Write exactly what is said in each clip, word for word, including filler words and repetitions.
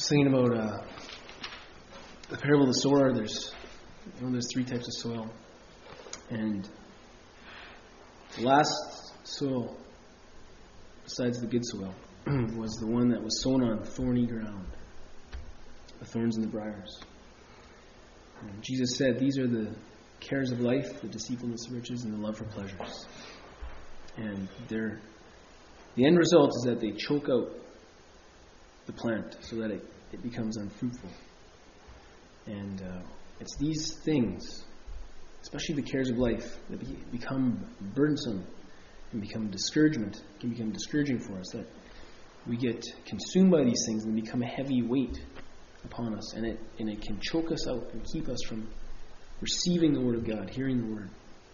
Thinking about uh, the parable of the sower. There's, you know, there's three types of soil, and the last soil, besides the good soil, was the one that was sown on thorny ground, the thorns and the briars. And Jesus said, "These are the cares of life, the deceitfulness of riches, and the love for pleasures." And they're, the end result is that they choke out the plant so that it, it becomes unfruitful. And uh, it's these things, especially the cares of life, that be, become burdensome and become discouragement, can become discouraging for us, that we get consumed by these things and become a heavy weight upon us, and it and it can choke us out and keep us from receiving the Word of God, hearing the Word.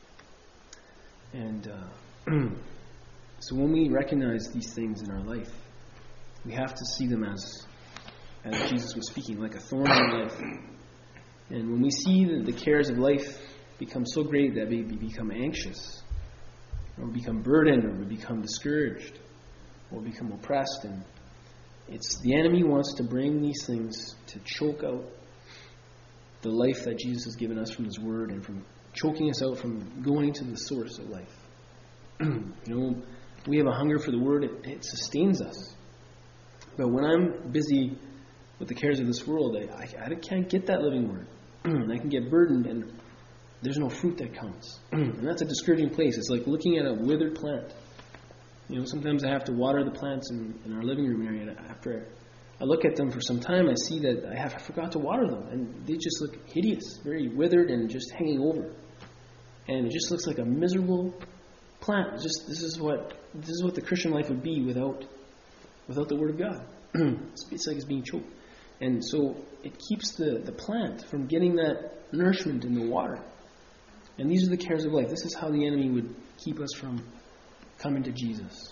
And uh, so when we recognize these things in our life, we have to see them as, as Jesus was speaking, like a thorn in life. And when we see that the cares of life become so great that we become anxious, or we become burdened, or we become discouraged, or become oppressed, and it's the enemy wants to bring these things to choke out the life that Jesus has given us from His Word, and from choking us out from going to the source of life. You know, we have a hunger for the Word, it, it sustains us. But when I'm busy with the cares of this world, I, I, I can't get that living Word. I can get burdened, and there's no fruit that comes. And that's a discouraging place. It's like looking at a withered plant. You know, sometimes I have to water the plants in, in our living room area. After I look at them for some time, I see that I have I forgot to water them, and they just look hideous, very withered and just hanging over. And it just looks like a miserable plant. It's just this is what this is what the Christian life would be without without the Word of God. it's, it's like it's being choked, and so it keeps the the plant from getting that nourishment in the water. And these are the cares of life. This is how the enemy would keep us from coming to Jesus.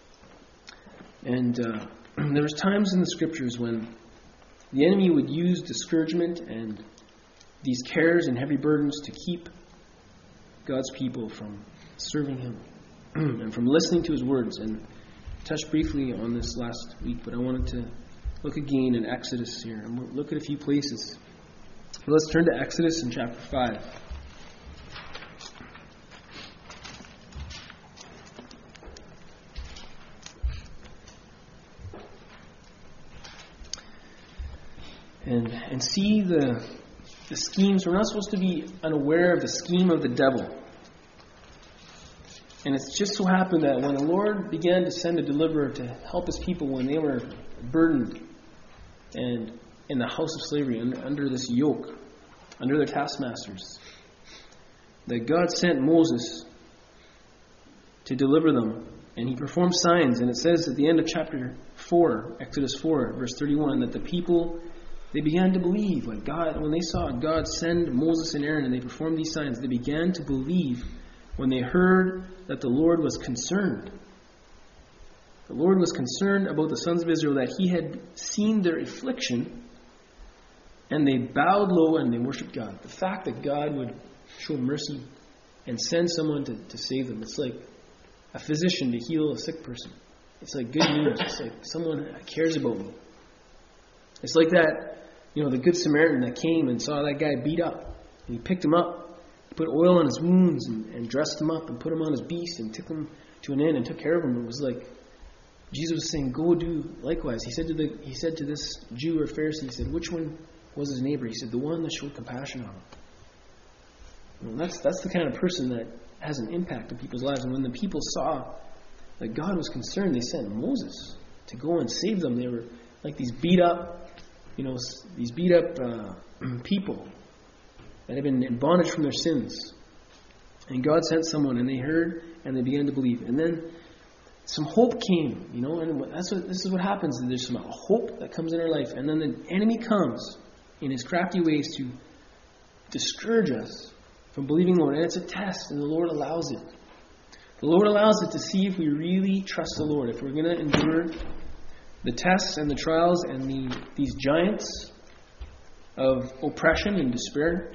And uh, there was times in the Scriptures when the enemy would use discouragement and these cares and heavy burdens to keep God's people from serving Him and from listening to His words. And I touched briefly on this last week, but I wanted to look again in Exodus here, and we'll look at a few places. But let's turn to Exodus in chapter five. And, and see the, the schemes. We're not supposed to be unaware of the scheme of the devil. And it's just so happened that when the Lord began to send a deliverer to help His people when they were burdened and in the house of slavery, under, under this yoke, under their taskmasters, that God sent Moses to deliver them. And He performed signs. And it says at the end of chapter four, Exodus four, verse thirty-one, that the people, they began to believe. When God, when they saw God send Moses and Aaron and they performed these signs, they began to believe when they heard that the Lord was concerned. The Lord was concerned about the sons of Israel, that He had seen their affliction, and they bowed low and they worshipped God. The fact that God would show mercy and send someone to, to save them, it's like a physician to heal a sick person. It's like good news. It's like someone cares about me. It's like that, you know, the Good Samaritan that came and saw that guy beat up. And he picked him up, put oil on his wounds, and, and dressed him up, and put him on his beast, and took him to an inn and took care of him. It was like Jesus was saying, go do likewise. He said to the he said to this Jew or Pharisee, He said, which one was his neighbor? He said, the one that showed compassion on him. And that's, that's the kind of person that has an impact on people's lives. And when the people saw that God was concerned, they sent Moses to go and save them. They were like these beat up, you know, these beat up uh, people that had been in bondage from their sins. And God sent someone, and they heard, and they began to believe. And then some hope came, you know, and that's what this is what happens. There's some hope that comes in our life, and then the enemy comes in his crafty ways to discourage us from believing the Lord. And it's a test, and the Lord allows it. The Lord allows it to see if we really trust the Lord, if we're going to endure the tests and the trials and the these giants of oppression and despair.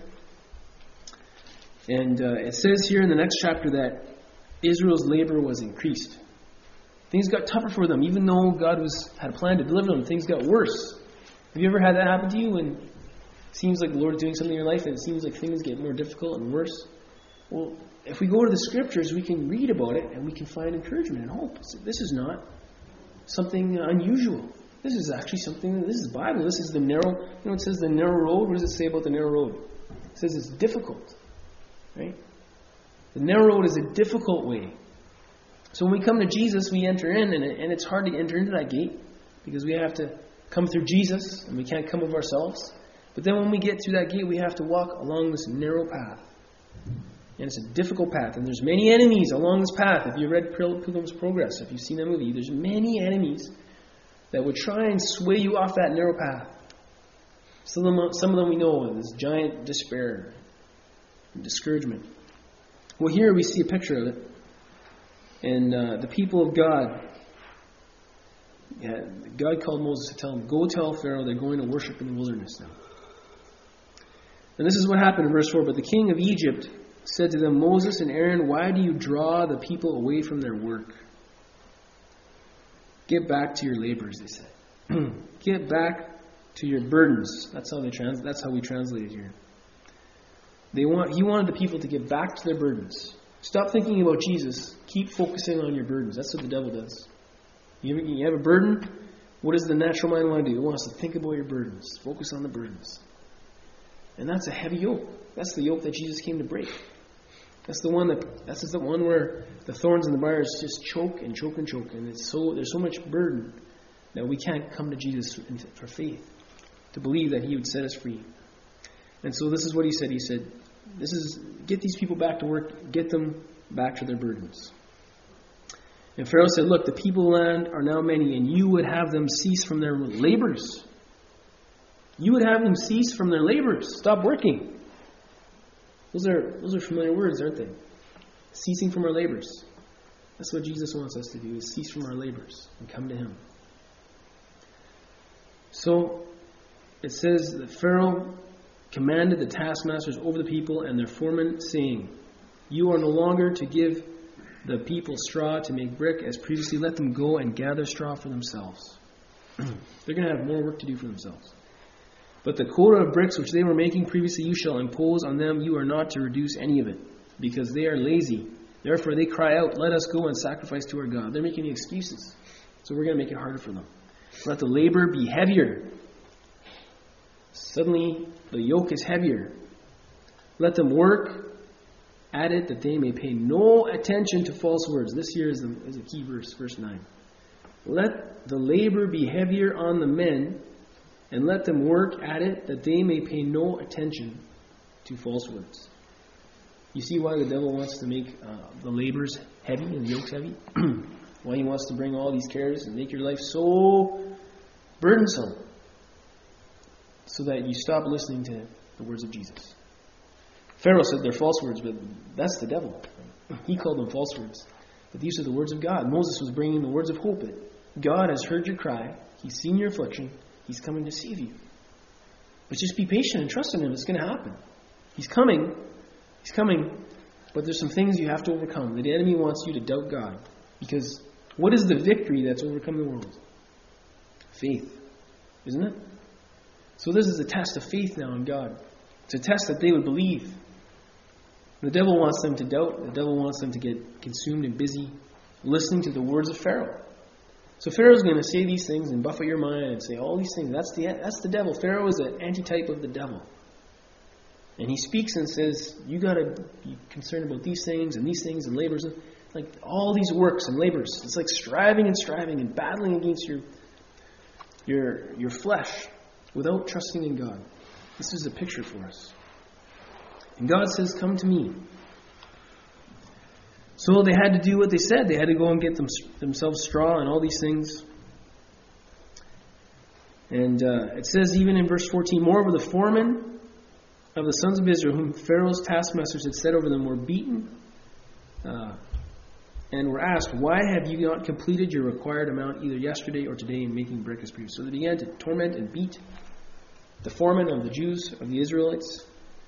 And uh, it says here in the next chapter that Israel's labor was increased. Things got tougher for them. Even though God was had a plan to deliver them, things got worse. Have you ever had that happen to you when it seems like the Lord is doing something in your life and it seems like things get more difficult and worse? Well, if we go to the Scriptures, we can read about it and we can find encouragement and hope. So this is not something unusual. This is actually something, this is the Bible. This is the narrow, you know, it says the narrow road. What does it say about the narrow road? It says it's difficult, right? The narrow road is a difficult way. So when we come to Jesus, we enter in, and, it, and it's hard to enter into that gate because we have to come through Jesus, and we can't come of ourselves. But then when we get through that gate, we have to walk along this narrow path. And it's a difficult path, and there's many enemies along this path. If you read Pilgrim's Progress, if you've seen that movie, there's many enemies that would try and sway you off that narrow path. Some of them, some of them we know of, this giant despair and discouragement. Well, here we see a picture of it. And uh, the people of God, yeah, God called Moses to tell them, go tell Pharaoh they're going to worship in the wilderness now. And this is what happened in verse four. But the king of Egypt said to them, Moses and Aaron, why do you draw the people away from their work? Get back to your labors, they said. Get back to your burdens. That's how they trans. That's how we translate it here. They want. He wanted the people to get back to their burdens. Stop thinking about Jesus. Keep focusing on your burdens. That's what the devil does. You have, you have a burden. What does the natural mind want to do? It wants to think about your burdens. Focus on the burdens. And that's a heavy yoke. That's the yoke that Jesus came to break. That's the one that that's the one where the thorns and the briars just choke and choke and choke, and it's so there's so much burden that we can't come to Jesus for faith, to believe that He would set us free. And so this is what He said. He said, "This is get these people back to work, get them back to their burdens." And Pharaoh said, "Look, the people of the land are now many, and you would have them cease from their labors. You would have them cease from their labors. Stop working." Those are those are familiar words, aren't they? Ceasing from our labors. That's what Jesus wants us to do, is cease from our labors and come to Him. So it says that Pharaoh commanded the taskmasters over the people and their foremen, saying, "You are no longer to give the people straw to make brick as previously. Let them go and gather straw for themselves." They're going to have more work to do for themselves. "But the quota of bricks which they were making previously you shall impose on them. You are not to reduce any of it, because they are lazy. Therefore they cry out, 'Let us go and sacrifice to our God.'" They're making excuses. So we're going to make it harder for them. "Let the labor be heavier." Suddenly the yoke is heavier. "Let them work at it that they may pay no attention to false words." This here is, the, is a key verse, verse nine. "Let the labor be heavier on the men, and let them work at it that they may pay no attention to false words." You see why the devil wants to make uh, the labors heavy and the yokes heavy? Why he wants to bring all these cares and make your life so burdensome, so that you stop listening to the words of Jesus. Pharaoh said they're false words, but that's the devil. He called them false words. But these are the words of God. Moses was bringing the words of hope. That God has heard your cry. He's seen your affliction. He's coming to save you. But just be patient and trust in Him. It's going to happen. He's coming. He's coming. But there's some things you have to overcome. The enemy wants you to doubt God. Because what is the victory that's overcome the world? Faith. Isn't it? So this is a test of faith now in God. It's a test that they would believe. The devil wants them to doubt. The devil wants them to get consumed and busy listening to the words of Pharaoh. So Pharaoh's going to say these things and buffet your mind and say all these things. That's the that's the devil. Pharaoh is an antitype of the devil. And he speaks and says, you got to be concerned about these things and these things and labors. Like all these works and labors. It's like striving and striving and battling against your your your flesh without trusting in God. This is a picture for us. And God says, "Come to me." So they had to do what they said. They had to go and get them, themselves straw and all these things. And uh, it says even in verse fourteen, "Moreover, the foremen of the sons of Israel, whom Pharaoh's taskmasters had set over them, were beaten uh, and were asked, 'Why have you not completed your required amount either yesterday or today in making brick as previous?'" So they began to torment and beat the foremen of the Jews, of the Israelites.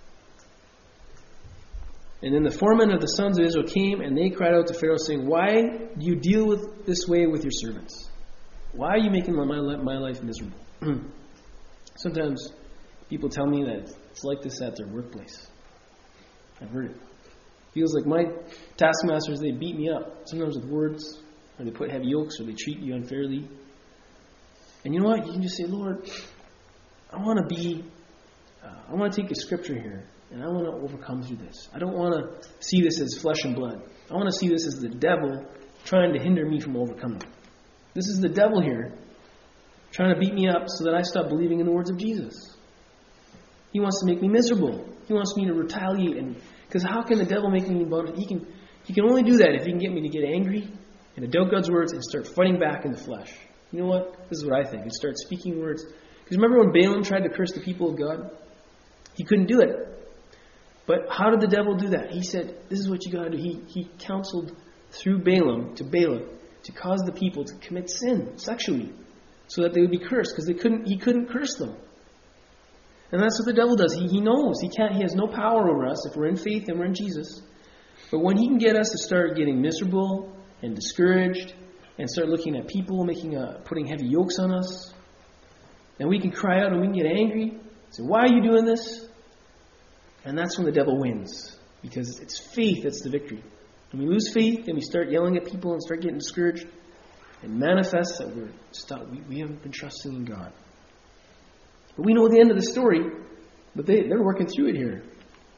And then the foremen of the sons of Israel came, and they cried out to Pharaoh, saying, "Why do you deal with this way with your servants? Why are you making my, my life miserable?" Sometimes people tell me that it's like this at their workplace. I've heard it. Feels like my taskmasters, they beat me up, sometimes with words, or they put heavy yokes, or they treat you unfairly. And you know what? You can just say, Lord, I want to be, uh, I want to take a scripture here, and I want to overcome through this. I don't want to see this as flesh and blood. I want to see this as the devil trying to hinder me from overcoming. This is the devil here, trying to beat me up so that I stop believing in the words of Jesus. He wants to make me miserable. He wants me to retaliate, and because how can the devil make me about it? He can, he can only do that if he can get me to get angry and to doubt God's words and start fighting back in the flesh. You know what? This is what I think. And start speaking words. Because remember when Balaam tried to curse the people of God? He couldn't do it. But how did the devil do that? He said, this is what you got to do. He, he counseled through Balaam to Balak to cause the people to commit sin sexually so that they would be cursed because they couldn't. He couldn't curse them. And that's what the devil does. He, he knows. He can't. He has no power over us if we're in faith and we're in Jesus. But when he can get us to start getting miserable and discouraged and start looking at people, making a, putting heavy yokes on us, and we can cry out and we can get angry. Say, why are you doing this? And that's when the devil wins. Because it's faith that's the victory. When we lose faith and we start yelling at people and start getting discouraged, it manifests that we're stop, we, we haven't been trusting in God. But we know the end of the story, but they, they're working through it here.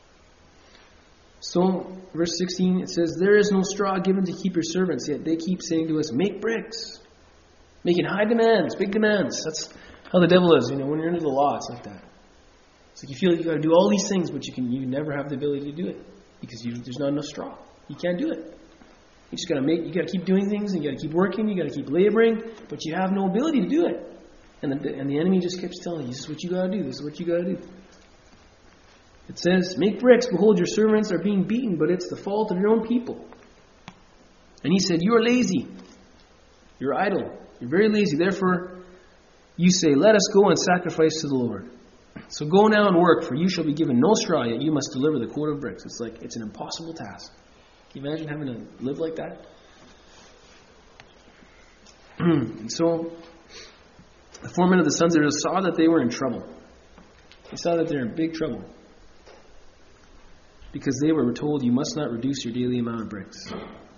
So, verse sixteen, it says, there is no straw given to keep your servants, yet they keep saying to us, make bricks. Making high demands, big demands. That's how the devil is. You know, when you're under the law, it's like that. It's like you feel like you've got to do all these things, but you can you never have the ability to do it because you, there's not enough straw. You can't do it. You just got to make. You got to keep doing things, and you got to keep working. You got to keep laboring, but you have no ability to do it. And the and the enemy just keeps telling you, "This is what you got to do. This is what you got to do." It says, "Make bricks. Behold, your servants are being beaten, but it's the fault of your own people." And he said, "You are lazy. You're idle. You're very lazy. Therefore, you say, let us go and sacrifice to the Lord. So go now and work, for you shall be given no straw, yet you must deliver the quota of bricks." It's like, it's an impossible task. Can you imagine having to live like that? And so, the foremen of the sons of Israel saw that they were in trouble. They saw that they're in big trouble. Because they were told, you must not reduce your daily amount of bricks.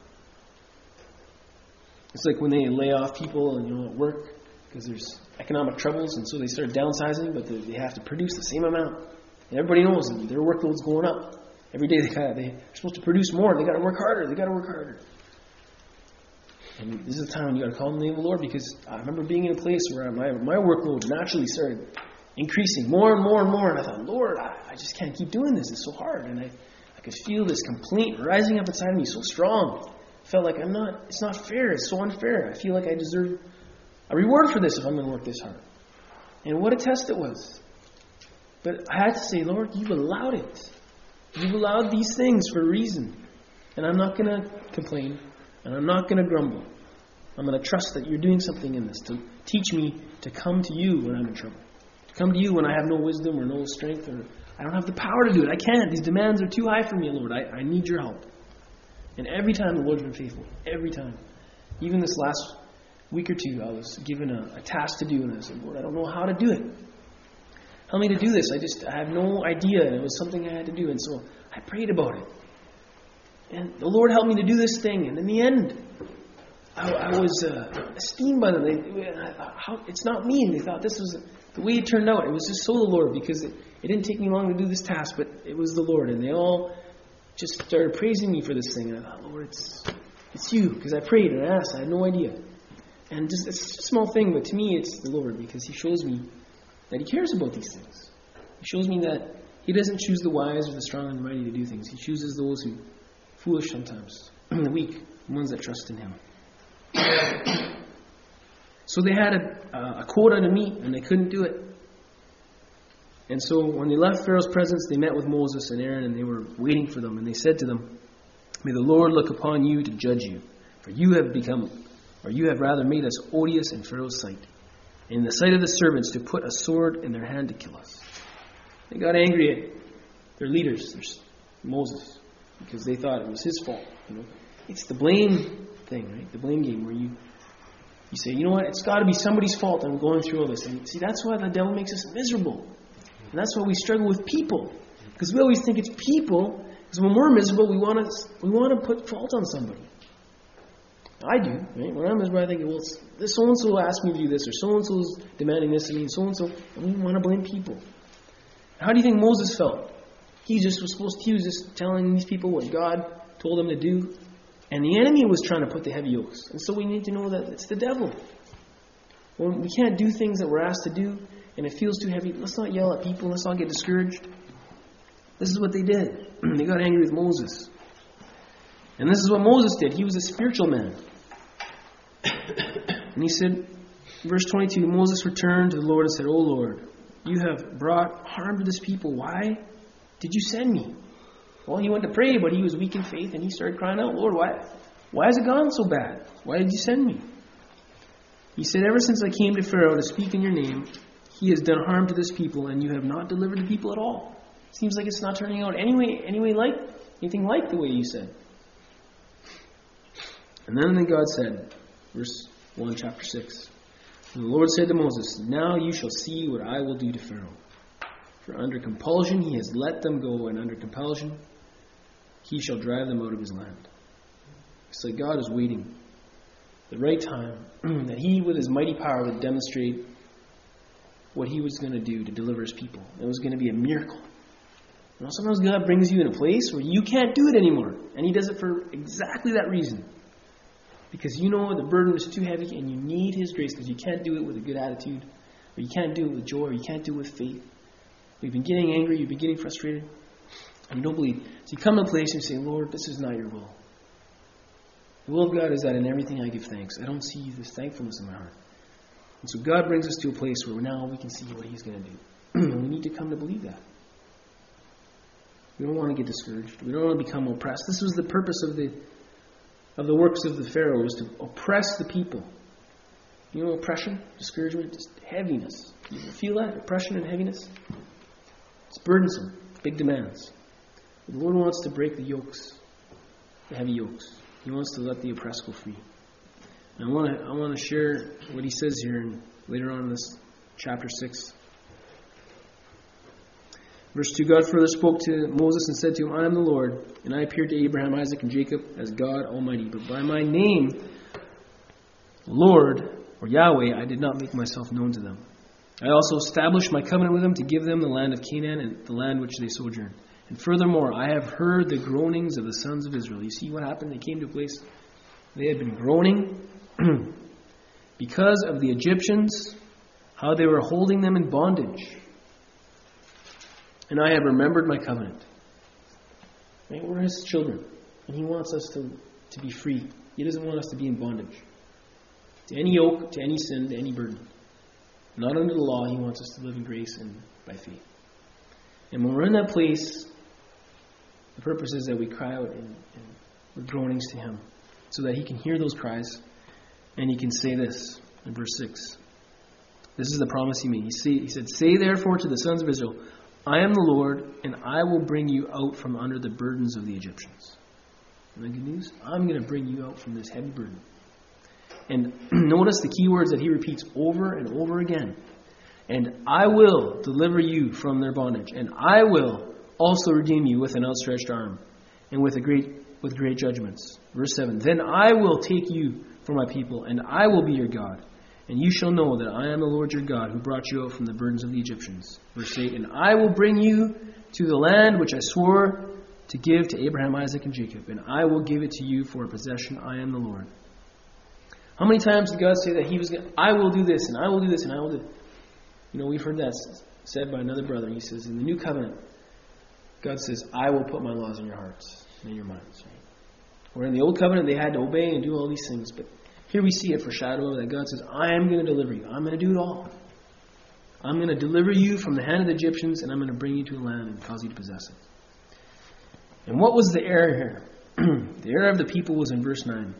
It's like when they lay off people and you know at work because there's economic troubles, and so they start downsizing, but they, they have to produce the same amount. And everybody knows that their workload's going up. Every day they got they're supposed to produce more. They got to work harder. They got to work harder. And this is the time when you got to call on the name of the Lord, because I remember being in a place where my my workload naturally started increasing more and more and more, and I thought, Lord, I, I just can't keep doing this. It's so hard, and I I could feel this complaint rising up inside of me so strong. I felt like I'm not. It's not fair. It's so unfair. I feel like I deserve a reward for this if I'm going to work this hard. And what a test it was. But I had to say, Lord, you've allowed it. You've allowed these things for a reason. And I'm not going to complain. And I'm not going to grumble. I'm going to trust that you're doing something in this to teach me to come to you when I'm in trouble. To come to you when I have no wisdom or no strength, or I don't have the power to do it. I can't. These demands are too high for me, Lord. I, I need your help. And every time the Lord's been faithful. Every time. Even this last week or two, I was given a, a task to do, and I said, Lord, I don't know how to do it. Help me to do this. I just I have no idea, and it was something I had to do, and so I prayed about it. And the Lord helped me to do this thing, and in the end, I, I was uh, esteemed by them. They, I thought, how, it's not me, and they thought this was the way it turned out. It was just so the Lord, because it, it didn't take me long to do this task, but it was the Lord, and they all just started praising me for this thing, and I thought, Lord, it's it's you, because I prayed and I asked. I had no idea. And just it's a small thing, but to me it's the Lord, because He shows me that He cares about these things. He shows me that He doesn't choose the wise or the strong and the mighty to do things. He chooses those who are foolish sometimes, the weak, the ones that trust in Him. So they had a, a quota to meet, and they couldn't do it. And so when they left Pharaoh's presence, they met with Moses and Aaron, and they were waiting for them. And they said to them, "May the Lord look upon you to judge you, for you have become, or you have rather made us odious in Pharaoh's sight, and in the sight of the servants, to put a sword in their hand to kill us." They got angry at their leaders, Moses, because they thought it was his fault. You know, it's the blame thing, right? The blame game, where you You say, you know what, it's got to be somebody's fault I'm going through all this. And see, that's why the devil makes us miserable. And that's why we struggle with people. Because we always think it's people. Because when we're miserable, we want to we want to put fault on somebody. I do. Right? When I'm miserable, I think, well, this so-and-so asked me to do this, or so-and-so is demanding this of me, and so-and-so, and we want to blame people. How do you think Moses felt? He just was supposed to, he was just telling these people what God told him to do. And the enemy was trying to put the heavy yokes. And so we need to know that it's the devil. When we can't do things that we're asked to do, and it feels too heavy, let's not yell at people, let's not get discouraged. This is what they did. They got angry with Moses. And this is what Moses did. He was a spiritual man. And he said, verse twenty-two, Moses returned to the Lord and said, O Lord, you have brought harm to this people. Why did you send me? Well, he went to pray, but he was weak in faith, and he started crying out, Lord, why, why has it gone so bad? Why did you send me? He said, ever since I came to Pharaoh to speak in your name, he has done harm to this people, and you have not delivered the people at all. Seems like it's not turning out anyway, anyway like anything like the way you said. And then God said, verse one, chapter six, and the Lord said to Moses, now you shall see what I will do to Pharaoh. For under compulsion he has let them go, and under compulsion he shall drive them out of his land. It's like God is waiting the right time that he, with his mighty power, would demonstrate what he was going to do to deliver his people. It was going to be a miracle. You know, sometimes God brings you in a place where you can't do it anymore. And he does it for exactly that reason. Because you know the burden is too heavy and you need his grace, because you can't do it with a good attitude, or you can't do it with joy, or you can't do it with faith. You've been getting angry, you've been getting frustrated, and you don't believe. So you come to a place and you say, Lord, this is not your will. The will of God is that in everything I give thanks. I don't see this thankfulness in my heart. And so God brings us to a place where now we can see what he's going to do. And we need to come to believe that. We don't want to get discouraged. We don't want to become oppressed. This was the purpose of the of the works of the Pharaoh, was to oppress the people. You know, oppression, discouragement, just heaviness. You ever feel that? Oppression and heaviness? It's burdensome, big demands. But the Lord wants to break the yokes, the heavy yokes. He wants to let the oppressed go free. And I want to I want to share what he says here in, later on in this chapter six. Verse two, God further spoke to Moses and said to him, I am the Lord, and I appeared to Abraham, Isaac, and Jacob as God Almighty. But by my name, Lord, or Yahweh, I did not make myself known to them. I also established my covenant with them to give them the land of Canaan and the land which they sojourned. And furthermore, I have heard the groanings of the sons of Israel. You see what happened? They came to a place they had been groaning because of the Egyptians, how they were holding them in bondage. And I have remembered my covenant. Right? We're his children. And he wants us to, to be free. He doesn't want us to be in bondage. To any yoke, to any sin, to any burden. Not under the law. He wants us to live in grace and by faith. And when we're in that place, the purpose is that we cry out in, in, with groanings to him, so that he can hear those cries and he can say this in verse six. This is the promise he made. He, say, he said, say therefore to the sons of Israel, I am the Lord, and I will bring you out from under the burdens of the Egyptians. Isn't that good news? I'm going to bring you out from this heavy burden. And notice the key words that he repeats over and over again. And I will deliver you from their bondage, and I will also redeem you with an outstretched arm, and with a great with great judgments. Verse seven, then I will take you for my people, and I will be your God. And you shall know that I am the Lord your God, who brought you out from the burdens of the Egyptians. Verse eight, and I will bring you to the land which I swore to give to Abraham, Isaac, and Jacob, and I will give it to you for a possession. I am the Lord. How many times did God say that he was going to, I will do this, and I will do this, and I will do... You know, we've heard that said by another brother. He says, in the new covenant, God says, I will put my laws in your hearts and in your minds. Right? Where in the old covenant, they had to obey and do all these things, but here we see a foreshadow that God says, I am going to deliver you. I'm going to do it all. I'm going to deliver you from the hand of the Egyptians, and I'm going to bring you to a land and cause you to possess it. And what was the error here? The error of the people was in verse nine.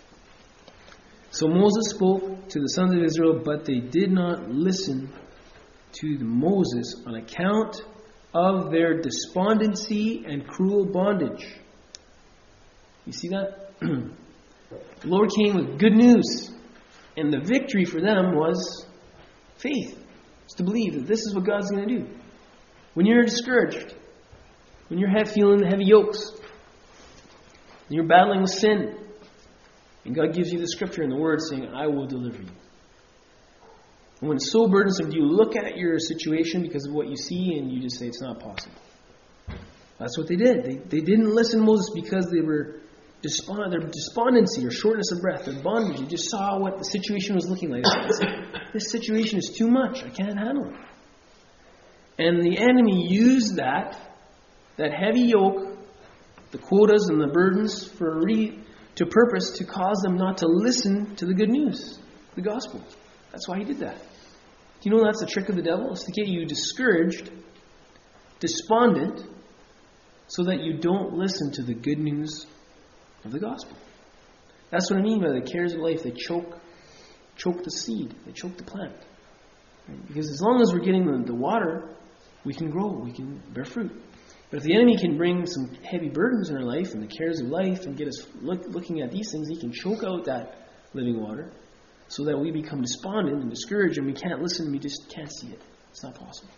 So Moses spoke to the sons of Israel, but they did not listen to Moses on account of their despondency and cruel bondage. You see that? The Lord came with good news. And the victory for them was faith. It's to believe that this is what God's going to do. When you're discouraged, when you're feeling the heavy yokes, when you're battling with sin, and God gives you the scripture and the word saying, I will deliver you. And when it's so burdensome, do you look at your situation because of what you see and you just say it's not possible? That's what they did. They, they didn't listen to Moses because they were despond, their despondency or shortness of breath, their bondage. You just saw what the situation was looking like. This situation is too much. I can't handle it. And the enemy used that, that heavy yoke, the quotas and the burdens for a re, to purpose to cause them not to listen to the good news, the gospel. That's why he did that. Do you know that's the trick of the devil? It's to get you discouraged, despondent, so that you don't listen to the good news of the gospel. That's what I mean by the cares of life. They choke, choke the seed. They choke the plant. Right? Because as long as we're getting the, the water, we can grow. We can bear fruit. But if the enemy can bring some heavy burdens in our life and the cares of life and get us look, looking at these things, he can choke out that living water so that we become despondent and discouraged and we can't listen and we just can't see it. It's not possible.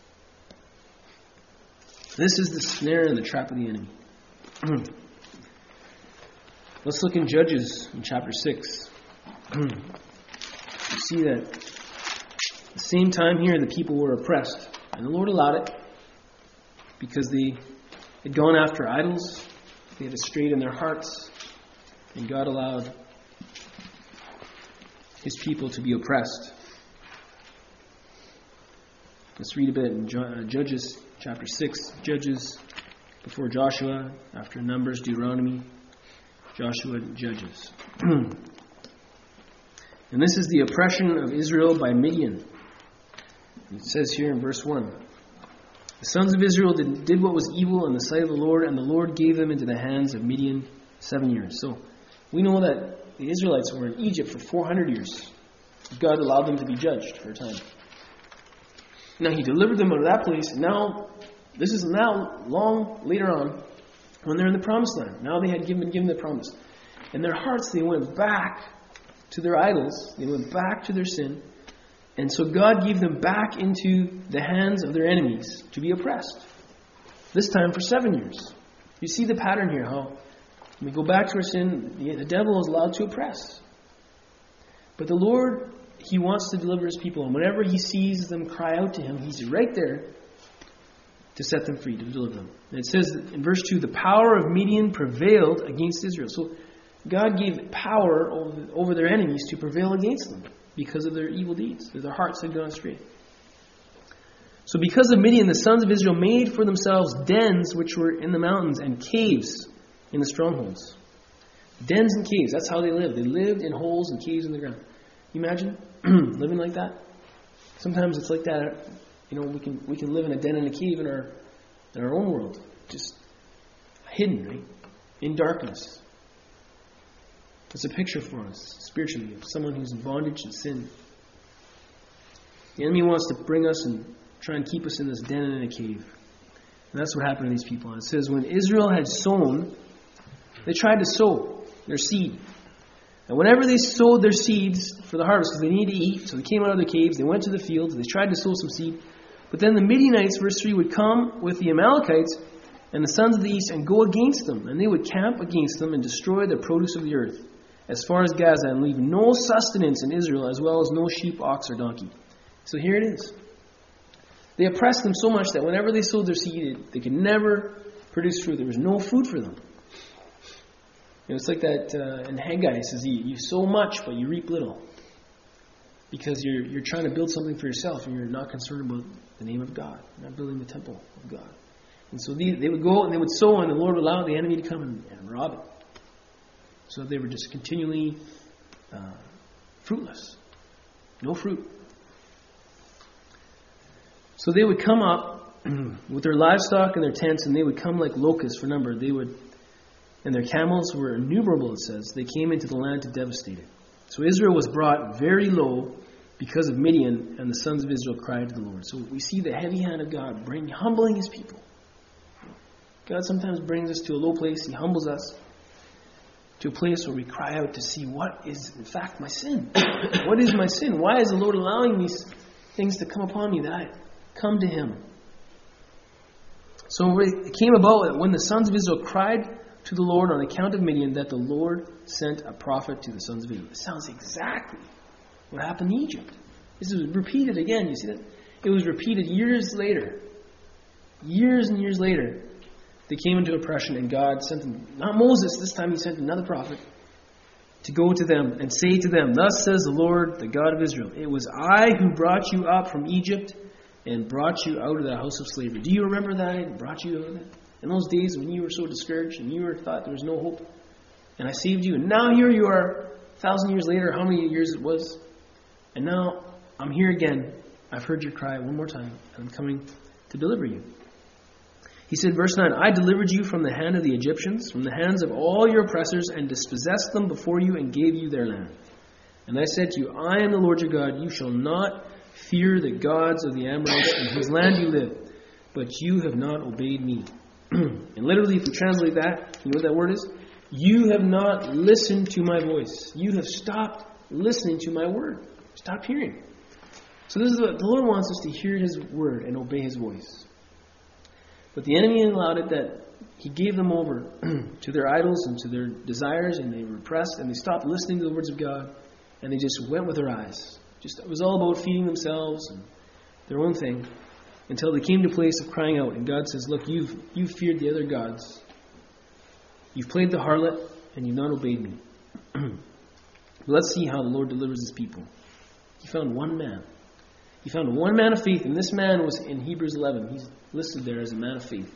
This is the snare and the trap of the enemy. Let's look in Judges in chapter six. You see that at the same time here the people were oppressed. And the Lord allowed it because they had gone after idols. They had strayed in their hearts. And God allowed His people to be oppressed. Let's read a bit in Judges chapter six. Judges before Joshua, after Numbers, Deuteronomy, Joshua, Judges. And this is the oppression of Israel by Midian. It says here in verse one, the sons of Israel did, did what was evil in the sight of the Lord, and the Lord gave them into the hands of Midian seven years. So we know that the Israelites were in Egypt for four hundred years. God allowed them to be judged for a time. Now He delivered them out of that place. And now, this is now long later on, when they're in the promised land. Now they had given, given the promise. In their hearts, they went back to their idols. They went back to their sin. And so God gave them back into the hands of their enemies to be oppressed. This time for seven years. You see the pattern here, how when we go back to our sin, the devil is allowed to oppress. But the Lord, He wants to deliver His people. And whenever He sees them cry out to Him, He's right there to set them free, to deliver them. And it says in verse two, the power of Midian prevailed against Israel. So God gave power over, over their enemies to prevail against them because of their evil deeds. Their hearts had gone astray. So because of Midian, the sons of Israel made for themselves dens which were in the mountains and caves in the strongholds. Dens and caves, that's how they lived. They lived in holes and caves in the ground. You imagine living like that? Sometimes it's like that. You know, we can we can live in a den and a cave in our in our own world, just hidden, right, in darkness. It's a picture for us spiritually of someone who's in bondage and sin. The enemy wants to bring us and try and keep us in this den and in a cave, and that's what happened to these people. And it says, when Israel had sown, they tried to sow their seed. And whenever they sowed their seeds for the harvest, because they needed to eat, so they came out of their caves, they went to the fields, they tried to sow some seed. But then the Midianites, verse three, would come with the Amalekites and the sons of the east and go against them. And they would camp against them and destroy the produce of the earth, as far as Gaza, and leave no sustenance in Israel, as well as no sheep, ox, or donkey. So here it is. They oppressed them so much that whenever they sowed their seed, they could never produce fruit. There was no food for them. You know, it's like that uh, in Haggai, it says, you, you sow much, but you reap little. Because you're you're trying to build something for yourself, and you're not concerned about the name of God. You're not building the temple of God. And so they, they would go and they would sow, and the Lord would allow the enemy to come and, and rob it. So they were just continually uh, fruitless. No fruit. So they would come up with their livestock and their tents, and they would come like locusts for number. They would, and their camels were innumerable, it says. They came into the land to devastate it. So Israel was brought very low because of Midian, and the sons of Israel cried to the Lord. So we see the heavy hand of God bring, humbling His people. God sometimes brings us to a low place. He humbles us. to a place where we cry out to see what is, in fact, my sin. What is my sin? Why is the Lord allowing these things to come upon me that I come to Him? So it came about that when the sons of Israel cried to the Lord on account of Midian, that the Lord sent a prophet to the sons of Israel. It sounds exactly what happened in Egypt. This was repeated again. You see that? It was repeated years later. Years and years later. They came into oppression, and God sent them, not Moses, this time He sent another prophet, to go to them and say to them, "Thus says the Lord, the God of Israel, it was I who brought you up from Egypt and brought you out of the house of slavery." Do you remember that I brought you out of it? In those days when you were so discouraged and you were thought there was no hope, and I saved you, and now here you are, a thousand years later, how many years it was, and now I'm here again. I've heard your cry one more time, and I'm coming to deliver you. He said, verse nine, "I delivered you from the hand of the Egyptians, from the hands of all your oppressors, and dispossessed them before you, and gave you their land. And I said to you, I am the Lord your God. You shall not fear the gods of the Amorites in whose land you live, but you have not obeyed me." And literally, if we translate that, you know what that word is? You have not listened to my voice. You have stopped listening to my word. Stop hearing. So this is what the Lord wants us to hear His word and obey His voice. But the enemy allowed it that he gave them over to their idols and to their desires, and they repressed, and they stopped listening to the words of God, and they just went with their eyes. Just it was all about feeding themselves and their own thing, until they came to a place of crying out. And God says, "Look, you've you've feared the other gods. You've played the harlot, and you've not obeyed me." But let's see how the Lord delivers His people. He found one man. He found one man of faith, and this man was in Hebrews eleven. He's listed there as a man of faith.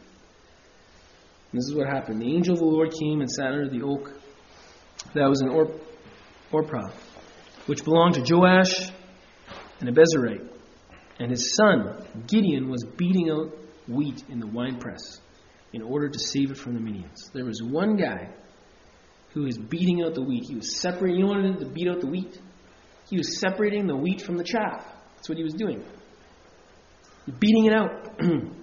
And this is what happened. The angel of the Lord came and sat under the oak that was in Or- Orpah, which belonged to Joash and Abezerite. And his son, Gideon, was beating out wheat in the winepress in order to save it from the Midians. There was one guy who was beating out the wheat. He was separating. You know what it is to beat out the wheat? He was separating the wheat from the chaff. That's what he was doing. Beating it out.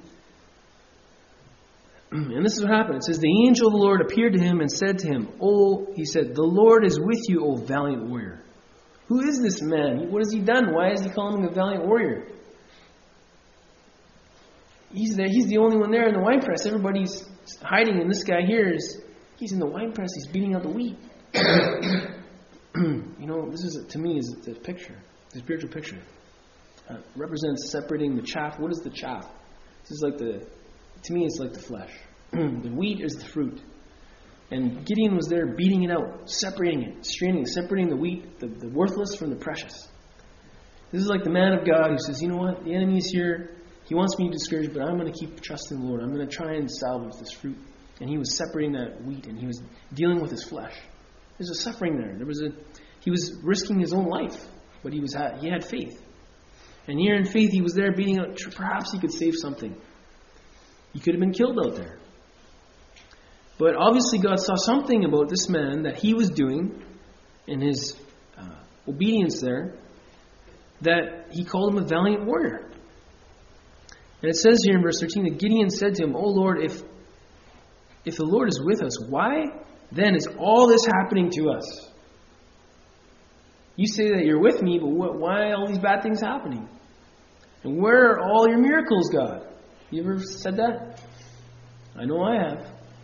And this is what happened. It says, the angel of the Lord appeared to him and said to him, "Oh," he said, "the Lord is with you, O valiant warrior." Who is this man? What has he done? Why is he calling him a valiant warrior? He's there. He's the only one there in the winepress. Everybody's hiding, and this guy here is, he's in the winepress. He's beating out the wheat. You know, this is, to me, is a picture, a spiritual picture. Uh, represents separating the chaff. What is the chaff? This is like the, to me, it's like the flesh. The wheat is the fruit. And Gideon was there beating it out, separating it, straining it, separating the wheat, the, the worthless from the precious. This is like the man of God who says, you know what, the enemy is here. He wants me discouraged, but I'm going to keep trusting the Lord. I'm going to try and salvage this fruit. And he was separating that wheat, and he was dealing with his flesh. There's a suffering there. There was a, he was risking his own life, but he was he had faith. And here in faith, he was there beating out. Perhaps he could save something. He could have been killed out there. But obviously God saw something about this man that he was doing in his uh, obedience there, that he called him a valiant warrior. And it says here in verse thirteen that Gideon said to him, "O Lord, if if the Lord is with us, why then is all this happening to us? You say that you're with me, but what, why are all these bad things happening? And where are all your miracles, God?" You ever said that? I know I have.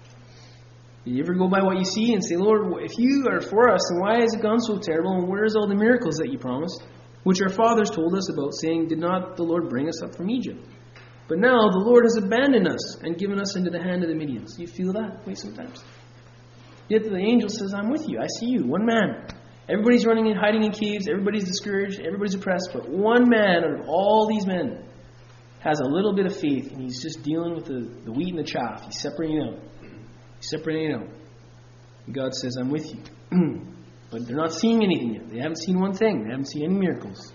You ever go by what you see and say, "Lord, if you are for us, then why has it gone so terrible? And where's all the miracles that you promised, which our fathers told us about, saying, did not the Lord bring us up from Egypt? But now the Lord has abandoned us and given us into the hand of the Midians." You feel that way sometimes? Yet the angel says, "I'm with you. I see you. One man." Everybody's running and hiding in caves. Everybody's discouraged. Everybody's oppressed. But one man out of all these men has a little bit of faith, and he's just dealing with the, the wheat and the chaff. He's separating it out. He's separating it out. And God says, "I'm with you." But they're not seeing anything yet. They haven't seen one thing. They haven't seen any miracles.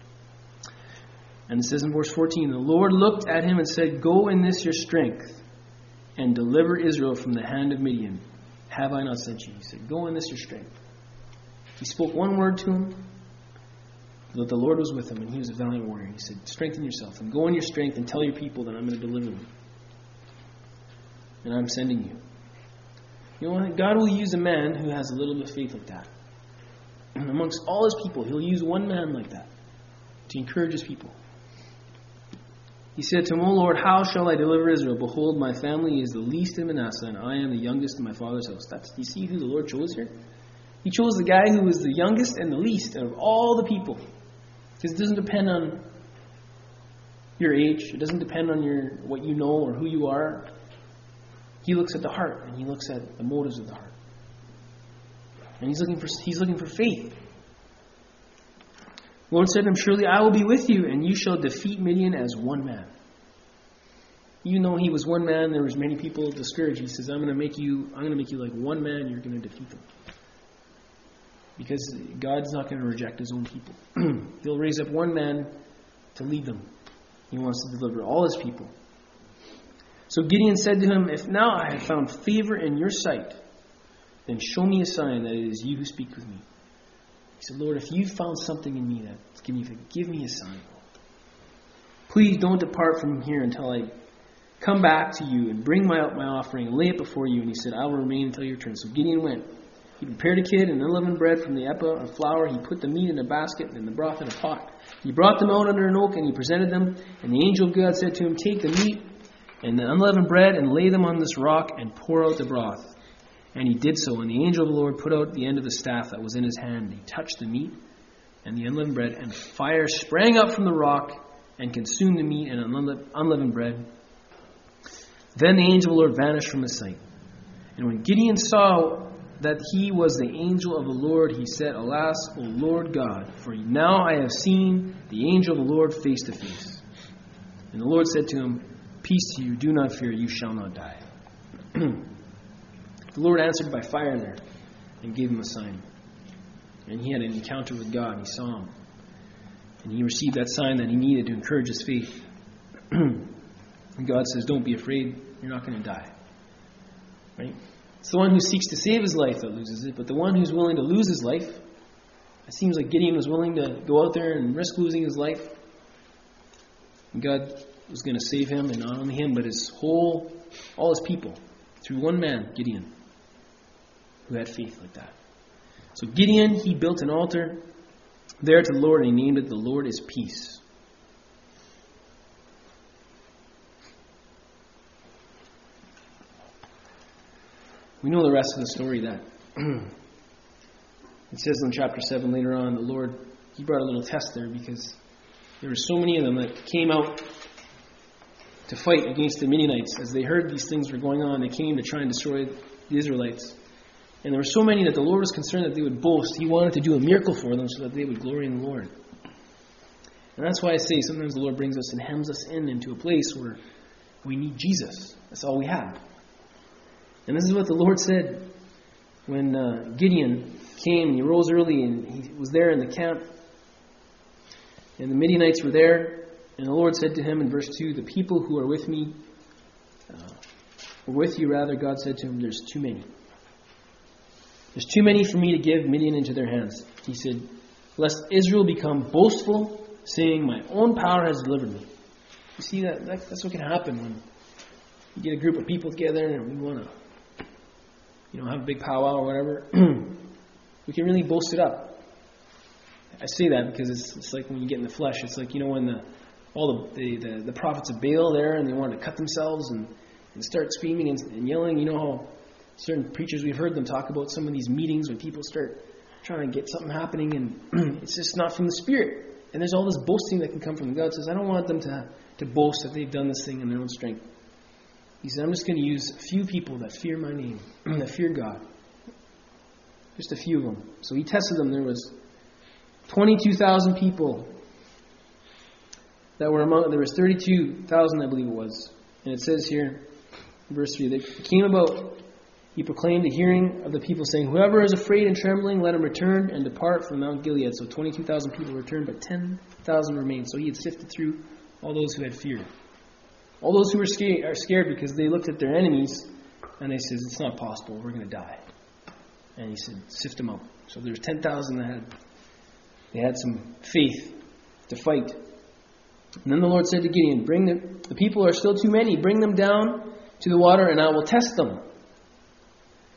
And it says in verse fourteen, the Lord looked at him and said, "Go in this your strength, and deliver Israel from the hand of Midian. Have I not sent you?" He said, "Go in this your strength." He spoke one word to him, that the Lord was with him, and he was a valiant warrior. He said, "Strengthen yourself, and go in your strength, and tell your people that I'm going to deliver them. And I'm sending you." You know what? God will use a man who has a little bit of faith like that. And amongst all his people, he'll use one man like that to encourage his people. He said to him, O Lord, how shall I deliver Israel? Behold, my family is the least in Manasseh, and I am the youngest in my father's house. That's, do you see who the Lord chose here? He chose the guy who was the youngest and the least of all the people. Because it doesn't depend on your age. It doesn't depend on your what you know or who you are. He looks at the heart, and he looks at the motives of the heart. And he's looking for he's looking for faith. The Lord said to him, surely I will be with you, and you shall defeat Midian as one man. Even though he was one man, there was many people discouraged. He says, I'm going to make you I'm going to make you like one man, you're going to defeat them. Because God's not going to reject his own people. He'll raise up one man to lead them. He wants to deliver all his people. So Gideon said to him, if now I have found favor in your sight, then show me a sign that it is you who speak with me. He said, Lord, if you found something in me that's giving you faith, give me a sign. Please don't depart from here until I come back to you and bring my, my offering and lay it before you. And he said, I will remain until your return. So Gideon went. He prepared a kid and unleavened bread from the ephah of flour. He put the meat in a basket and the broth in a pot. He brought them out under an oak and he presented them. And the angel of God said to him, take the meat and the unleavened bread and lay them on this rock and pour out the broth. And he did so. And the angel of the Lord put out the end of the staff that was in his hand. He touched the meat and the unleavened bread, and fire sprang up from the rock and consumed the meat and unleavened bread. Then the angel of the Lord vanished from his sight. And when Gideon saw that he was the angel of the Lord, he said, alas, O Lord God, for now I have seen the angel of the Lord face to face. And the Lord said to him, peace to you, do not fear, you shall not die. The Lord answered by fire there and gave him a sign. And he had an encounter with God. He saw him. And he received that sign that he needed to encourage his faith. And God says, don't be afraid. You're not going to die. Right? It's the one who seeks to save his life that loses it. But the one who's willing to lose his life, it seems like Gideon was willing to go out there and risk losing his life. And God was going to save him, and not only him, but his whole, all his people, through one man, Gideon, who had faith like that. So Gideon, he built an altar there to the Lord, and he named it, the Lord is Peace. We know the rest of the story, that it says in chapter seven later on, the Lord, he brought a little test there because there were so many of them that came out to fight against the Midianites. As they heard these things were going on, they came to try and destroy the Israelites. And there were so many that the Lord was concerned that they would boast. He wanted to do a miracle for them so that they would glory in the Lord. And that's why I say sometimes the Lord brings us and hems us in into a place where we need Jesus. That's all we have. And this is what the Lord said when uh, Gideon came and he rose early and he was there in the camp. And the Midianites were there. And the Lord said to him in verse two, the people who are with me, uh, or with you rather, God said to him, there's too many. There's too many for me to give Midian into their hands. He said, lest Israel become boastful, saying, my own power has delivered me. You see, that, that that's what can happen when you get a group of people together and we want to, you know, have a big powwow or whatever. We can really boast it up. I say that because it's, it's like when you get in the flesh. It's like, you know, when the all the the, the, the prophets of Baal there and they want to cut themselves and, and start screaming and, and yelling. You know how certain preachers, we've heard them talk about some of these meetings when people start trying to get something happening and it's just not from the Spirit. And there's all this boasting that can come from God. Says, I don't want them to, to boast that they've done this thing in their own strength. He said, I'm just going to use a few people that fear my name, that fear God. Just a few of them. So he tested them. There was twenty-two thousand people that were among, there was thirty-two thousand, I believe it was. And it says here, verse three, they came about, he proclaimed the hearing of the people, saying, whoever is afraid and trembling, let him return and depart from Mount Gilead. So twenty-two thousand people returned, but ten thousand remained. So he had sifted through all those who had fear. All those who were scared, are scared because they looked at their enemies and they said, it's not possible, we're going to die. And he said, sift them out. So there's ten thousand that had, they had some faith to fight. And then the Lord said to Gideon, bring the, the people are still too many, bring them down to the water and I will test them.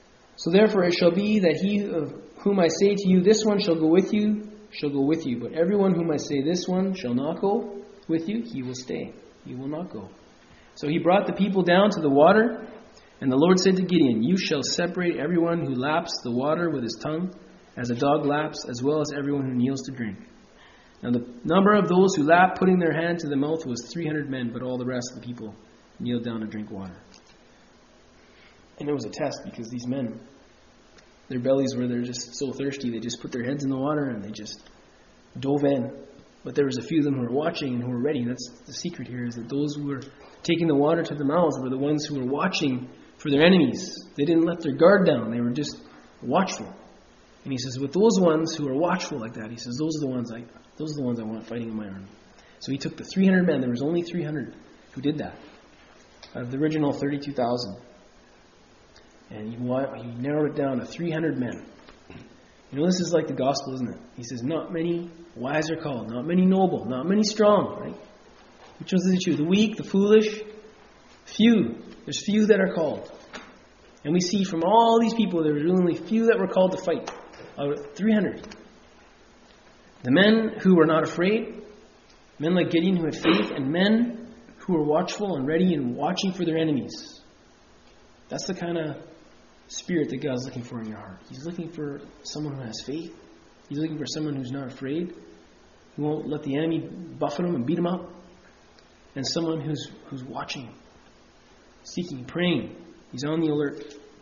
So therefore it shall be that he of whom I say to you, this one shall go with you, shall go with you. But everyone whom I say, this one shall not go with you, he will stay. He will not go. So he brought the people down to the water, and the Lord said to Gideon, you shall separate everyone who laps the water with his tongue, as a dog laps, as well as everyone who kneels to drink. Now the number of those who lapped, putting their hand to the mouth, was three hundred men, but all the rest of the people kneeled down to drink water. And it was a test, because these men, their bellies were they're just so thirsty, they just put their heads in the water and they just dove in. But there was a few of them who were watching and who were ready. That's the secret here, is that those who were taking the water to their mouths were the ones who were watching for their enemies. They didn't let their guard down. They were just watchful. And he says, with those ones who are watchful like that, he says, those are the ones I, those are the ones I want fighting in my army. So he took the three hundred men. There was only three hundred who did that, out of the original thirty-two thousand. And he, he narrowed it down to three hundred men. You know, this is like the gospel, isn't it? He says, not many wise are called, not many noble, not many strong, right? Which ones does he choose? The weak, the foolish? Few. There's few that are called. And we see from all these people, there were only few that were called to fight, out of three hundred. The men who were not afraid, men like Gideon who had faith, and men who were watchful and ready and watching for their enemies. That's the kind of spirit that God's looking for in your heart. He's looking for someone who has faith. He's looking for someone who's not afraid, who won't let the enemy buffet him and beat him up. And someone who's who's watching, seeking, praying. He's on the alert.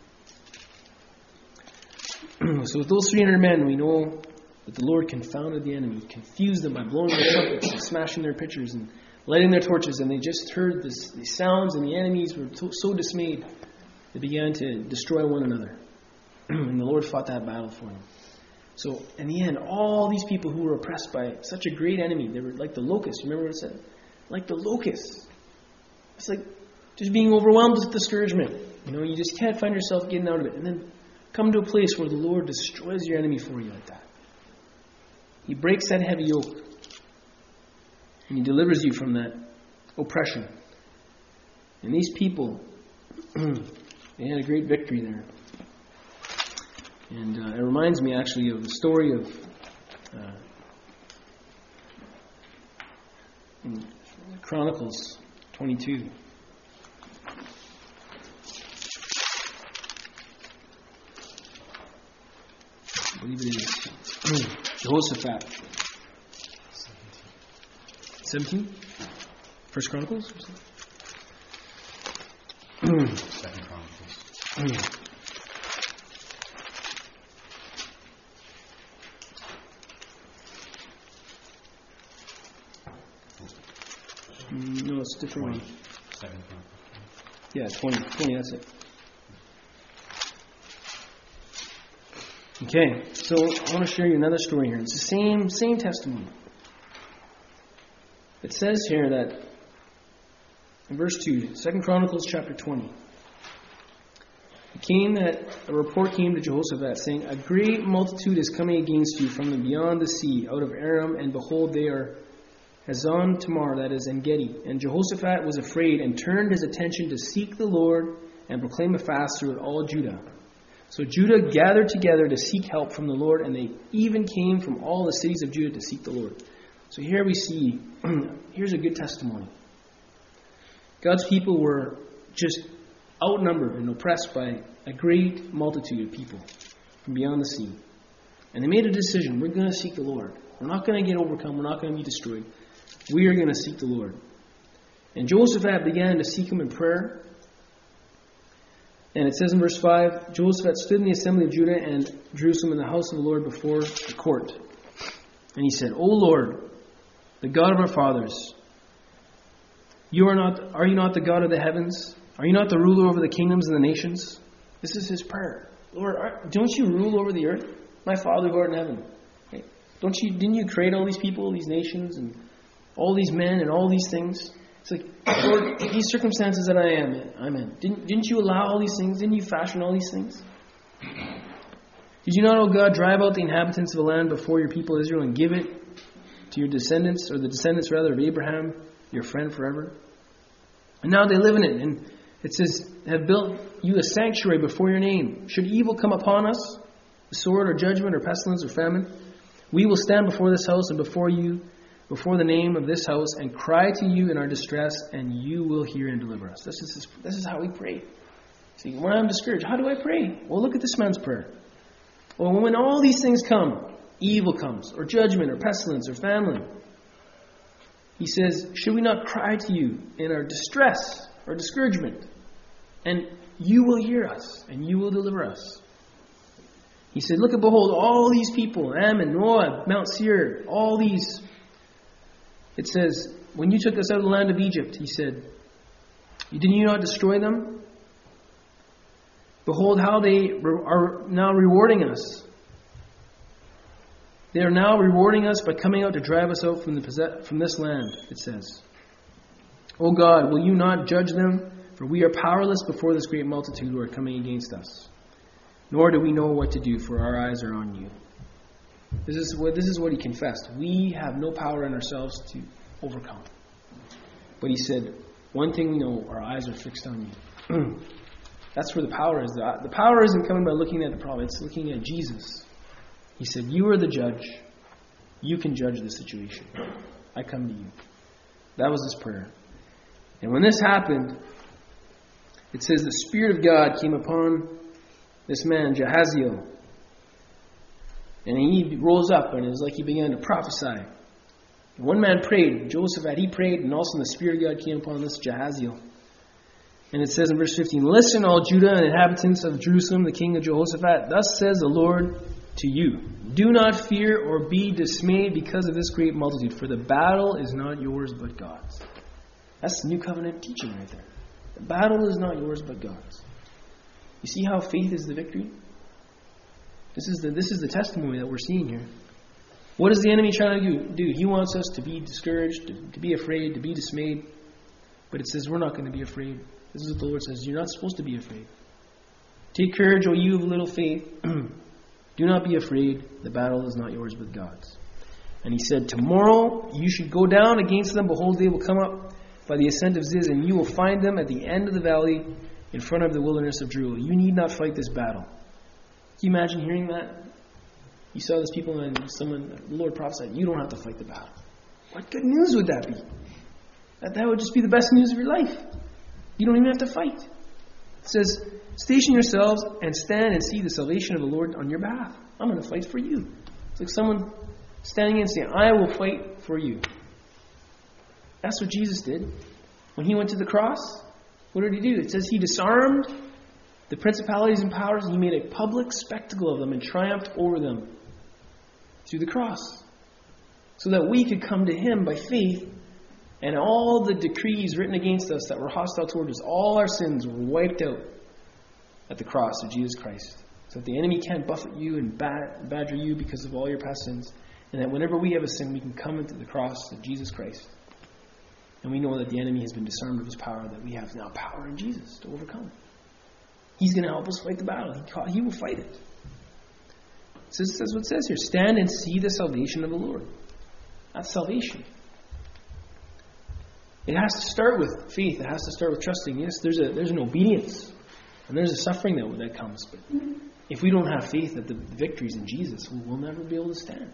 So with those three hundred men, we know that the Lord confounded the enemy, confused them by blowing their trumpets and smashing their pitchers and lighting their torches. And they just heard this, these sounds, and the enemies were so, so dismayed, they began to destroy one another. And the Lord fought that battle for them. So in the end, all these people who were oppressed by such a great enemy, they were like the locusts. Remember what it said? Like the locusts. It's like just being overwhelmed with discouragement. You know, you just can't find yourself getting out of it. And then come to a place where the Lord destroys your enemy for you like that. He breaks that heavy yoke. And He delivers you from that oppression. And these people, they had a great victory there. And uh, it reminds me actually of the story of uh, in Chronicles twenty-two. I believe it is Jehoshaphat. seventeen? First Chronicles? Second Chronicles. No, it's a different one. Second Chronicles. Yeah, twenty. twenty, that's it. Okay, so I want to share you another story here. It's the same same testimony. It says here that in verse two, Second Chronicles chapter twenty, it came that a report came to Jehoshaphat saying, a great multitude is coming against you from the beyond the sea, out of Aram, and behold, they are Hazon Tamar, that is En-gedi. And Jehoshaphat was afraid and turned his attention to seek the Lord and proclaim a fast throughout all Judah. So Judah gathered together to seek help from the Lord, and they even came from all the cities of Judah to seek the Lord. So here we see, here's a good testimony. God's people were just outnumbered and oppressed by a great multitude of people from beyond the sea. And they made a decision, we're going to seek the Lord. We're not going to get overcome, we're not going to be destroyed. We are going to seek the Lord. And Jehoshaphat began to seek Him in prayer. And it says in verse five, Jehoshaphat stood in the assembly of Judah and Jerusalem in the house of the Lord before the court. And he said, O Lord, the God of our fathers, you are not, are you not the God of the heavens? Are you not the ruler over the kingdoms and the nations? This is his prayer. Lord, don't you rule over the earth? My Father who art in heaven. Okay. Don't you, didn't you create all these people, these nations, and all these men and all these things? It's like, Lord, these circumstances that I am in, I'm in. Didn't, didn't you allow all these things? Didn't you fashion all these things? Did you not, O God, drive out the inhabitants of the land before your people Israel and give it to your descendants, or the descendants rather of Abraham, your friend forever? And now they live in it, and, It says, have built you a sanctuary before your name. Should evil come upon us, the sword or judgment or pestilence or famine, we will stand before this house and before you, before the name of this house, and cry to you in our distress, and you will hear and deliver us. This is, this is how we pray. See, when I'm discouraged, how do I pray? Well, look at this man's prayer. Well, when all these things come, evil comes, or judgment, or pestilence, or famine, he says, should we not cry to you in our distress or discouragement? And you will hear us, and you will deliver us. He said, look and behold, all these people, Ammon, Moab, Mount Seir, all these. It says, when you took us out of the land of Egypt, he said, didn't you not destroy them? Behold how they are now rewarding us. They are now rewarding us by coming out to drive us out from the from this land, it says. O God, will you not judge them? For we are powerless before this great multitude who are coming against us. Nor do we know what to do, for our eyes are on you. This is what, this is what he confessed. We have no power in ourselves to overcome. But he said, one thing we know, our eyes are fixed on you. That's where the power is. The, the power isn't coming by looking at the problem. It's looking at Jesus. He said, you are the judge. You can judge the situation. I come to you. That was his prayer. And when this happened, it says the Spirit of God came upon this man, Jahaziel. And he rose up, and it was like he began to prophesy. And one man prayed, Jehoshaphat, he prayed, and also the Spirit of God came upon this Jahaziel. And it says in verse fifteen, listen, all Judah and inhabitants of Jerusalem, the king of Jehoshaphat, thus says the Lord to you, do not fear or be dismayed because of this great multitude, for the battle is not yours but God's. That's the New Covenant teaching right there. The battle is not yours but God's. You see how faith is the victory? This is the this is the testimony that we're seeing here. What is the enemy trying to do? do? He wants us to be discouraged, to, to be afraid, to be dismayed. But it says we're not going to be afraid. This is what the Lord says. You're not supposed to be afraid. Take courage, O you of little faith. Do not be afraid. The battle is not yours but God's. And he said, tomorrow you should go down against them. Behold, they will come up by the ascent of Ziz, and you will find them at the end of the valley in front of the wilderness of Jeruel. You need not fight this battle. Can you imagine hearing that? You saw these people and someone, the Lord prophesied, you don't have to fight the battle. What good news would that be? That, that would just be the best news of your life. You don't even have to fight. It says, station yourselves and stand and see the salvation of the Lord on your behalf. I'm going to fight for you. It's like someone standing in and saying, I will fight for you. That's what Jesus did. When he went to the cross, what did he do? It says he disarmed the principalities and powers, and he made a public spectacle of them and triumphed over them through the cross. So that we could come to him by faith, and all the decrees written against us that were hostile towards us, all our sins were wiped out at the cross of Jesus Christ. So that the enemy can't buffet you and badger you because of all your past sins. And that whenever we have a sin, we can come into the cross of Jesus Christ. And we know that the enemy has been disarmed of his power, that we have now power in Jesus to overcome. He's going to help us fight the battle. He, he will fight it. So this is what it says here. Stand and see the salvation of the Lord. That's salvation. It has to start with faith. It has to start with trusting. Yes, there's a there's an obedience. And there's a suffering that, that comes. But if we don't have faith that the victory's in Jesus, we'll never be able to stand.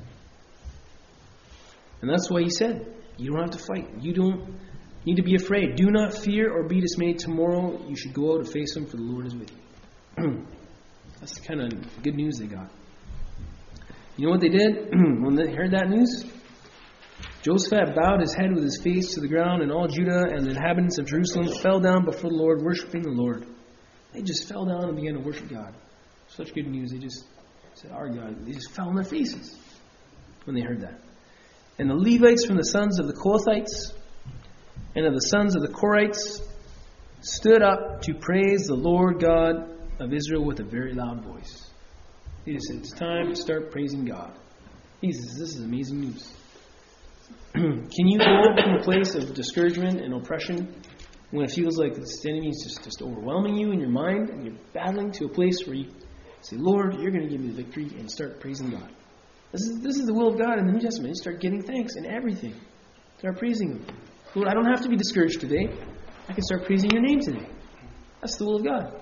And that's why he said, you don't have to fight. You don't need to be afraid. Do not fear or be dismayed. Tomorrow you should go out and face him, for the Lord is with you. That's the kind of good news they got. You know what they did when they heard that news? Jehoshaphat bowed his head with his face to the ground, and all Judah and the inhabitants of Jerusalem fell down before the Lord, worshiping the Lord. They just fell down and began to worship God. Such good news. They just said, our God. They just fell on their faces when they heard that. And the Levites from the sons of the Kohathites and of the sons of the Korites stood up to praise the Lord God of Israel with a very loud voice. He just said, it's time to start praising God. He says, this is amazing news. Can you go from a place of discouragement and oppression when it feels like the enemy is just, just overwhelming you in your mind and you're battling, to a place where you say, Lord, you're going to give me the victory, and start praising God? This is, this is the will of God in the New Testament. You start giving thanks in everything. Start praising Him. Lord, I don't have to be discouraged today. I can start praising your name today. That's the will of God.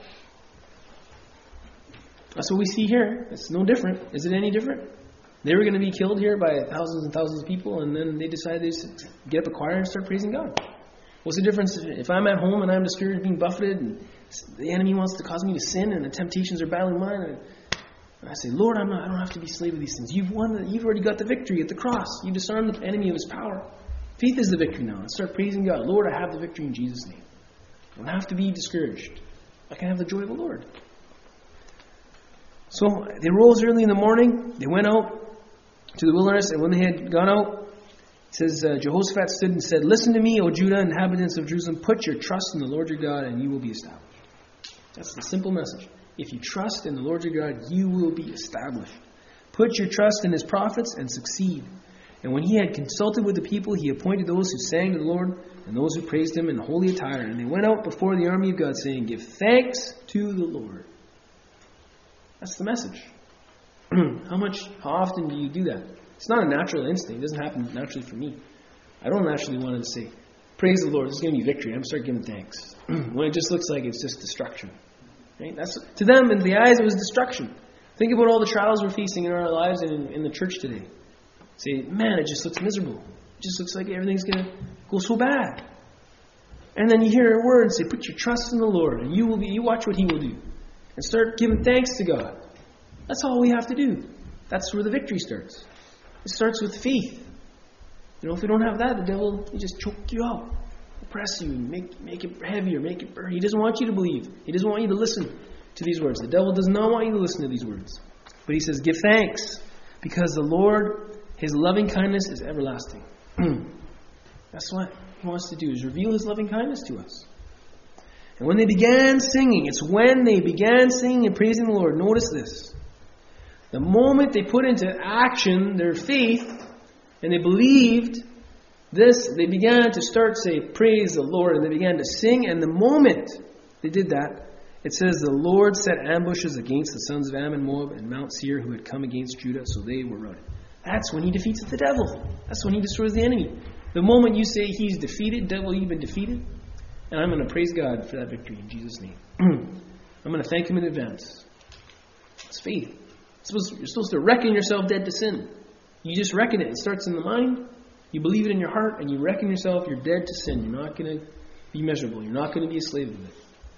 That's what we see here. It's no different. Is it any different? They were going to be killed here by thousands and thousands of people, and then they decided to just get up a choir and start praising God. What's the difference if I'm at home and I'm discouraged, being buffeted, and the enemy wants to cause me to sin, and the temptations are battling mine, and I say, Lord, I'm not, I don't have to be slave of these things. You've won. The, you've already got the victory at the cross. You disarmed the enemy of his power. Faith is the victory now. And start praising God. Lord, I have the victory in Jesus' name. I don't have to be discouraged. I can have the joy of the Lord. So they rose early in the morning. They went out to the wilderness, and when they had gone out, it says, uh, Jehoshaphat stood and said, Listen to me, O Judah, inhabitants of Jerusalem. Put your trust in the Lord your God, and you will be established. That's the simple message. If you trust in the Lord your God, you will be established. Put your trust in his prophets and succeed. And when he had consulted with the people, he appointed those who sang to the Lord and those who praised him in holy attire. And they went out before the army of God, saying, Give thanks to the Lord. That's the message. How much, how often do you do that? It's not a natural instinct. It doesn't happen naturally for me. I don't naturally want to say, Praise the Lord, this is going to be victory. I'm going to start giving thanks. When it just looks like it's just destruction. Right? That's, to them, in the eyes, it was destruction. Think about all the trials we're facing in our lives and in, in the church today. Say, man, it just looks miserable. It just looks like everything's going to go so bad. And then you hear a word and say, put your trust in the Lord, and you will be. You watch what he will do. And start giving thanks to God. That's all we have to do. That's where the victory starts. It starts with faith. You know, if you don't have that, the devil, he just choke you out. Oppress you, make make it heavier, make it burn. He doesn't want you to believe. He doesn't want you to listen to these words. The devil does not want you to listen to these words. But he says, give thanks, because the Lord, his loving kindness is everlasting. That's what he wants to do, is reveal his loving kindness to us. And when they began singing, it's when they began singing and praising the Lord. Notice this. The moment they put into action their faith, and they believed this, they began to start say, praise the Lord, and they began to sing, and the moment they did that, it says the Lord set ambushes against the sons of Ammon, Moab, and Mount Seir, who had come against Judah, so they were routed. That's when he defeats the devil. That's when he destroys the enemy. The moment you say he's defeated, devil, you've been defeated, and I'm going to praise God for that victory in Jesus' name. I'm going to thank him in advance. It's faith. You're supposed, you're supposed to reckon yourself dead to sin. You just reckon it. It starts in the mind. You believe it in your heart, and you reckon yourself you're dead to sin. You're not going to be miserable. You're not going to be a slave of it.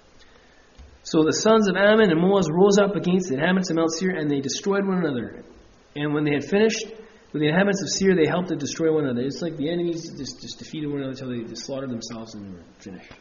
So the sons of Ammon and Moab rose up against the inhabitants of Mount Seir, and they destroyed one another. And when they had finished with the inhabitants of Seir, they helped to destroy one another. It's like the enemies just, just defeated one another until they, they slaughtered themselves and they were finished.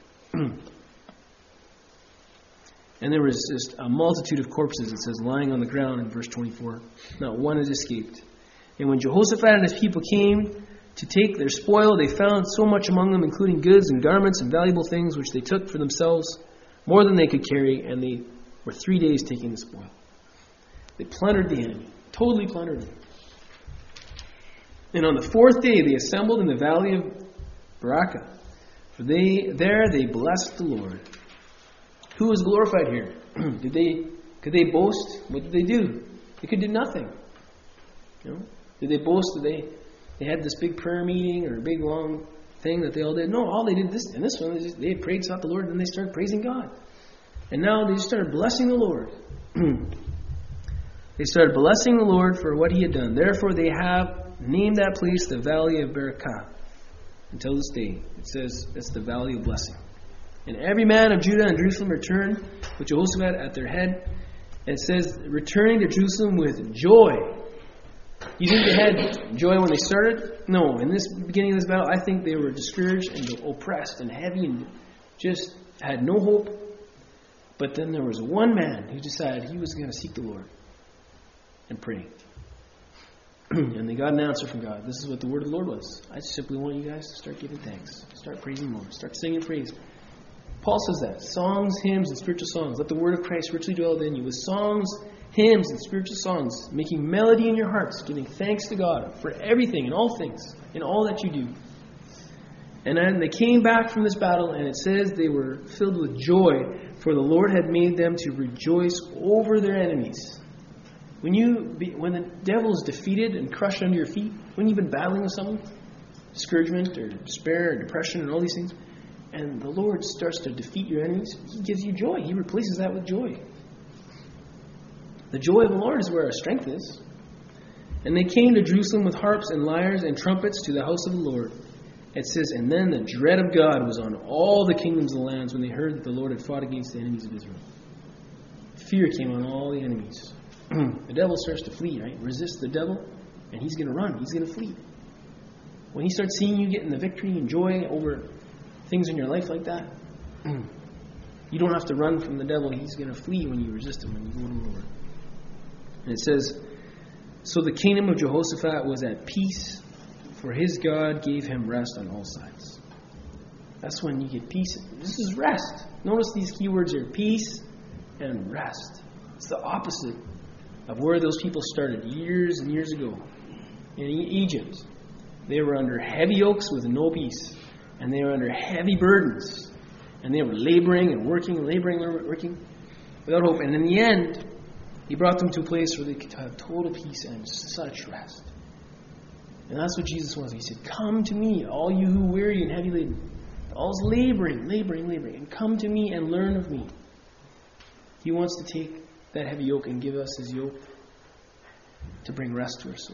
And there was just a multitude of corpses, it says, lying on the ground in verse twenty-four. Not one has escaped. And when Jehoshaphat and his people came to take their spoil, they found so much among them, including goods and garments and valuable things, which they took for themselves, more than they could carry, and they were three days taking the spoil. They plundered the enemy, totally plundered them. And on the fourth day they assembled in the valley of Barakah, for they there they blessed the Lord. Who was glorified here? Did they could they boast? What did they do? They could do nothing. You know? Did they boast that they they had this big prayer meeting or a big long thing that they all did? No, all they did this in this one, they, just, they prayed, sought the Lord, and then they started praising God. And now they just started blessing the Lord. They started blessing the Lord for what he had done. Therefore they have named that place the Valley of Barakah. Until this day, it says it's the Valley of Blessing. And every man of Judah and Jerusalem returned with Jehoshaphat at their head. And it says, returning to Jerusalem with joy. You think they had joy when they started? No. In this beginning of this battle, I think they were discouraged and oppressed and heavy and just had no hope. But then there was one man who decided he was going to seek the Lord and pray. And they got an answer from God. This is what the word of the Lord was. I simply want you guys to start giving thanks. Start praising the Lord. Start singing praise. Paul says that. Songs, hymns, and spiritual songs. Let the word of Christ richly dwell within you. With songs, hymns, and spiritual songs. Making melody in your hearts. Giving thanks to God for everything and all things. In all that you do. And then they came back from this battle. And it says they were filled with joy. For the Lord had made them to rejoice over their enemies. When you, be, when the devil is defeated and crushed under your feet. When you've been battling with someone. Discouragement or despair or depression and all these things. and the Lord starts to defeat your enemies, He gives you joy. He replaces that with joy. The joy of the Lord is where our strength is. And they came to Jerusalem with harps and lyres and trumpets to the house of the Lord. It says, and then the dread of God was on all the kingdoms of the lands when they heard that the Lord had fought against the enemies of Israel. Fear came on all the enemies. The devil starts to flee, right? Resist the devil, and he's going to run. He's going to flee. When he starts seeing you getting the victory and joy over things in your life like that, you don't have to run from the devil. He's going to flee when you resist him, when you go to the Lord. And it says, so the kingdom of Jehoshaphat was at peace, for his God gave him rest on all sides. That's when you get peace. This is rest. Notice these key words here, peace and rest. It's the opposite of where those people started years and years ago in Egypt. They were under heavy yokes with no peace. And they were under heavy burdens. And they were laboring and working, laboring and working without hope. And in the end, He brought them to a place where they could have total peace and such rest. And that's what Jesus wants. He said, come to me, all you who weary and heavy laden. All's laboring, laboring, laboring. And come to me and learn of me. He wants to take that heavy yoke and give us His yoke to bring rest to our soul.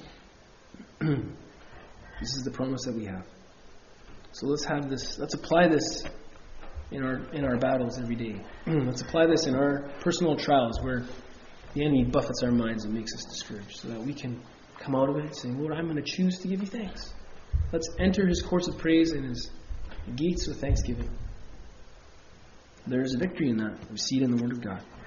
This is the promise that we have. So let's have this, let's apply this in our in our battles every day. Let's apply this in our personal trials where the enemy buffets our minds and makes us discouraged, so that we can come out of it saying, Lord, I'm going to choose to give you thanks. Let's enter His courts of praise and His gates with thanksgiving. There is a victory in that. We see it in the Word of God.